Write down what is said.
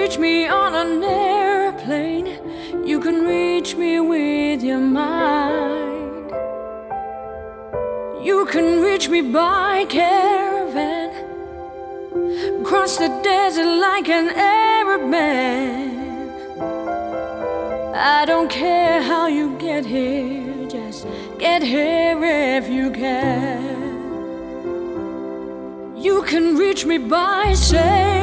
reach me on an airplane. You can reach me with your mind. You can reach me by caravan, cross the desert like an Arab man. I don't care how you get here, just get here if you can. You can reach me by saying